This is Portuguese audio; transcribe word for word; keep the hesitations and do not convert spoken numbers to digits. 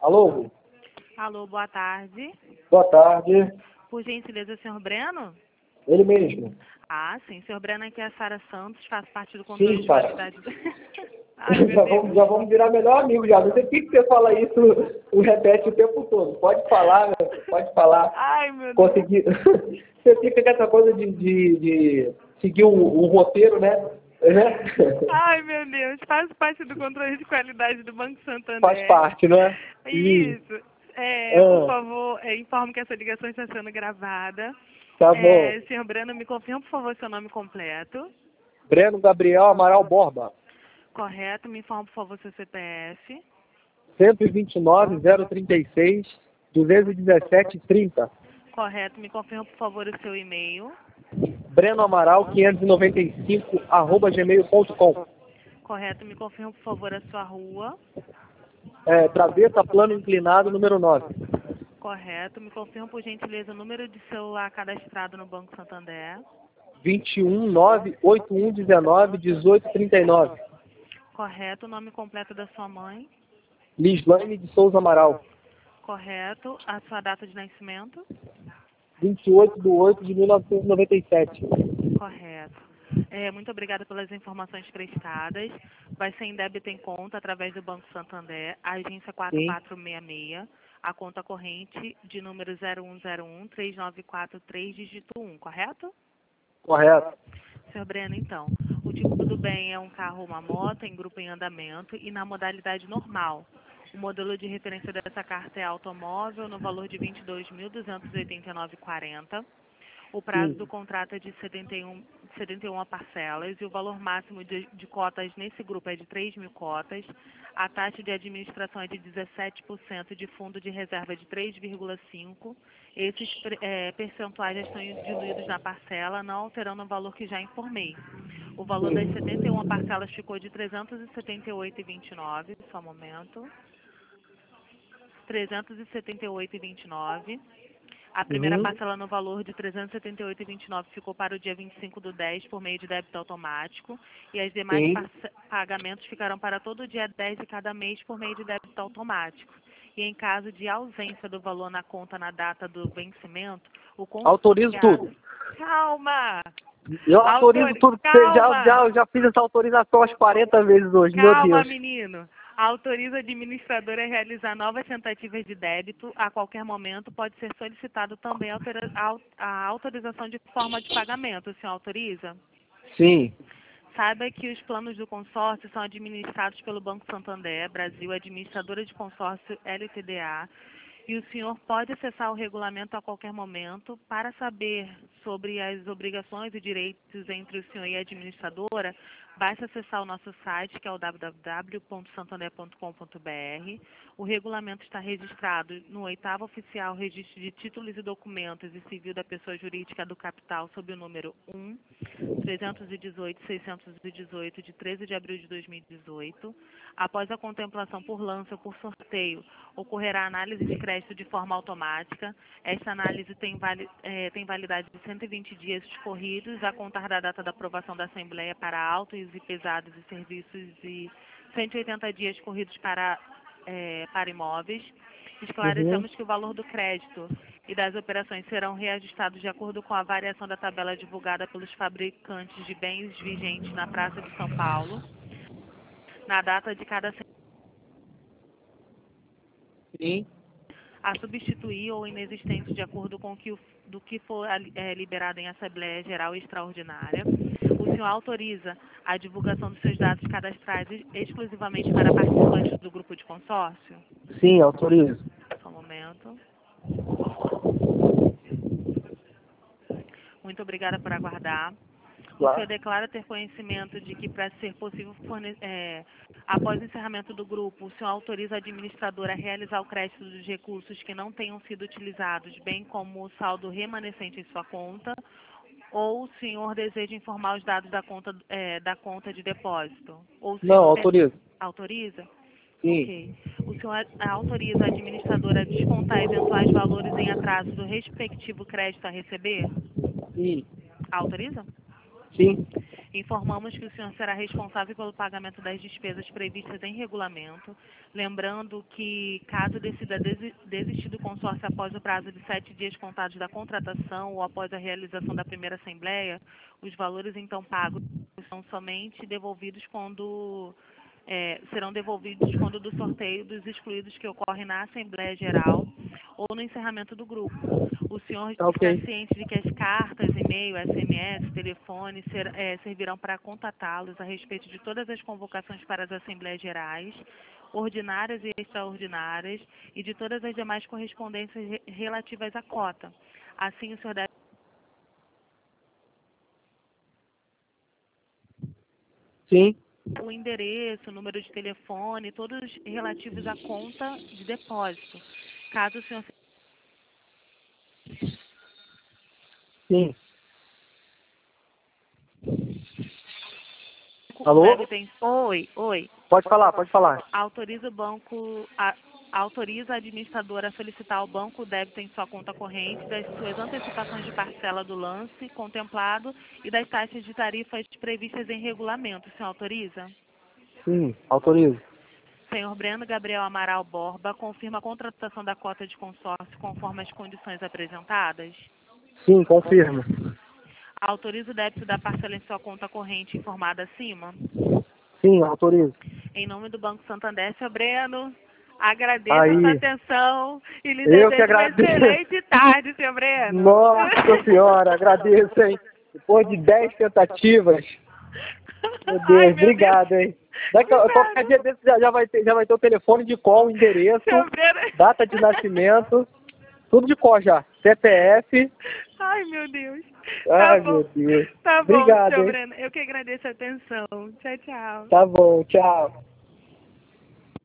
Alô? Alô, boa tarde. Boa tarde. Por gentileza, senhor Breno? Ele mesmo. Ah, sim. Senhor Breno, aqui é a Sara Santos, faço parte do controle Sim, de Sara. qualidade. Do... Ai, meu já, Deus. vamos, já vamos virar melhor amigo já. Não sei por que que você fala isso, o repete o tempo todo. Pode falar, meu, pode falar. Ai, meu Deus. Conseguir. Você fica com essa coisa de, de, de seguir o, o roteiro, né? Né? Ai, meu Deus. Faço parte do controle de qualidade do Banco Santander. Faz parte, não é? Isso. É, por Ah, favor, é, informo que essa ligação está sendo gravada. tá É, bom. senhor Breno, me confirma, por favor, seu nome completo. Breno Gabriel Amaral Borba. Correto. Me informa, por favor, seu C P F. cento e vinte e nove, zero trinta e seis, duzentos e dezessete, trinta. Correto. Me confirma, por favor, o seu e-mail. Breno Amaral quinhentos e noventa e cinco, arroba gmail ponto com. Correto. Me confirma, por favor, a sua rua. É, travessa plano inclinado, número nove. Correto. Me confirma, por gentileza, o número de celular cadastrado no Banco Santander. vinte e um, nove, oitenta e um, dezenove, dezoito, trinta e nove. Correto. O nome completo da sua mãe. Lislaine de Souza Amaral. Correto. A sua data de nascimento. vinte e oito de oito de mil novecentos e noventa e sete. Correto. É, muito obrigada pelas informações prestadas. Vai ser em débito em conta através do Banco Santander, a agência quatro Sim, quatro seis seis, a conta corrente de número zero um zero um, três nove quatro três, dígito um, correto? correto. Senhor Breno, então, o tipo do bem é um carro ou uma moto em grupo em andamento e na modalidade normal. O modelo de referência dessa carta é automóvel no valor de vinte e dois mil duzentos e oitenta e nove reais e quarenta centavos. O prazo Sim, do contrato é de setenta e um, setenta e uma parcelas e o valor máximo de, de cotas nesse grupo é de três mil cotas. A taxa de administração é de dezessete por cento, de fundo de reserva de três vírgula cinco por cento. Esses é, percentuais já estão diluídos na parcela, não alterando o valor que já informei. O valor das sim. setenta e uma parcelas ficou de trezentos e setenta e oito reais e vinte e nove centavos, só um momento. trezentos e setenta e oito reais e vinte e nove centavos. A primeira Uhum. parcela no valor de trezentos e setenta e oito reais e vinte e nove centavos ficou para o dia vinte e cinco do dez por meio de débito automático e as demais Sim. parce- pagamentos ficarão para todo o dia dez de cada mês por meio de débito automático. E em caso de ausência do valor na conta na data do vencimento, o Autorizo consignado... tudo. Calma! Eu autorizo Autori... tudo. Já, Calma! já, já fiz essa autorização umas quarenta vezes hoje, meu Calma, Deus. menino. Autoriza a administradora a realizar novas tentativas de débito. A qualquer momento pode ser solicitado também autora- au- a autorização de forma de pagamento. O senhor autoriza? Sim. Saiba que os planos do consórcio são administrados pelo Banco Santander Brasil, administradora de consórcio L T D A, e o senhor pode acessar o regulamento a qualquer momento. Para saber sobre as obrigações e direitos entre o senhor e a administradora, basta acessar o nosso site, que é o w w w ponto santander ponto com ponto b r. O regulamento está registrado no oitavo Oficial Registro de Títulos e Documentos e Civil da Pessoa Jurídica do Capital, sob o número um, trezentos e dezoito, seiscentos e dezoito, de treze de abril de dois mil e dezoito. Após a contemplação por lança ou por sorteio, ocorrerá análise de crédito de forma automática. Esta análise tem, vali, eh, tem validade de cento e vinte dias corridos, a contar da data da aprovação da Assembleia para autos e pesados e serviços e cento e oitenta dias corridos para, eh, para imóveis. Uhum. Esclarecemos que o valor do crédito e das operações serão reajustados de acordo com a variação da tabela divulgada pelos fabricantes de bens vigentes na Praça de São Paulo, na data de cada Sim. a substituir ou inexistente de acordo com o que, o- do que for é, liberado em Assembleia Geral Extraordinária. O senhor autoriza a divulgação dos seus dados cadastrais ex- exclusivamente para participantes do grupo de consórcio? Sim, autorizo. Só um momento. Muito obrigada por aguardar. O senhor Claro. declara ter conhecimento de que, para ser possível, forne- é, após o encerramento do grupo, o senhor autoriza a administradora a realizar o crédito dos recursos que não tenham sido utilizados, bem como o saldo remanescente em sua conta, ou o senhor deseja informar os dados da conta, é, da conta de depósito? Ou o Não, senhor pe- autorizo. autoriza? Sim. Ok. O senhor a- autoriza a administradora a descontar eventuais valores em atraso do respectivo crédito a receber? Sim. Autoriza? Sim. Informamos que o senhor será responsável pelo pagamento das despesas previstas em regulamento, lembrando que, caso decida desi- desistir do consórcio após o prazo de sete dias contados da contratação ou após a realização da primeira assembleia, os valores então pagos são somente devolvidos quando é, serão devolvidos quando do sorteio dos excluídos que ocorre na Assembleia Geral ou no encerramento do grupo. O senhor Tá está ok. ciente de que as cartas, e-mail, S M S, telefone ser, é, servirão para contatá-los a respeito de todas as convocações para as Assembleias Gerais, ordinárias e extraordinárias, e de todas as demais correspondências re- relativas à cota. Assim, o senhor deve Sim, o endereço, o número de telefone, todos relativos à conta de depósito. Caso o senhor sim. Alô? deve ter... Oi, oi. Pode falar, pode falar. Autoriza o banco... A... Autoriza a administradora a solicitar ao banco o débito em sua conta corrente das suas antecipações de parcela do lance contemplado e das taxas de tarifas previstas em regulamento. O senhor autoriza? Sim, autorizo. Senhor Breno Gabriel Amaral Borba, confirma a contratação da cota de consórcio conforme as condições apresentadas? Sim, confirmo. Autoriza o débito da parcela em sua conta corrente informada acima? Sim, autorizo. Em nome do Banco Santander, senhor Breno, agradeço a sua Aí, atenção e lhe eu que desejo uma agradeço. excelente tarde, senhor Breno. Nossa senhora, agradeço, hein? Depois de dez tentativas. Meu Ai, Deus, meu obrigado, Deus. hein? Daqui, a- qualquer dia desse já, já, vai ter, já vai ter o telefone de call, o endereço, Senhor Breno. data de nascimento, tudo de call já. C P F. Ai, meu Deus. Tá Ai, bom. meu Deus. Tá bom, Obrigado, senhor hein? Breno. Eu que agradeço a atenção. Tchau, tchau. Tá bom, tchau.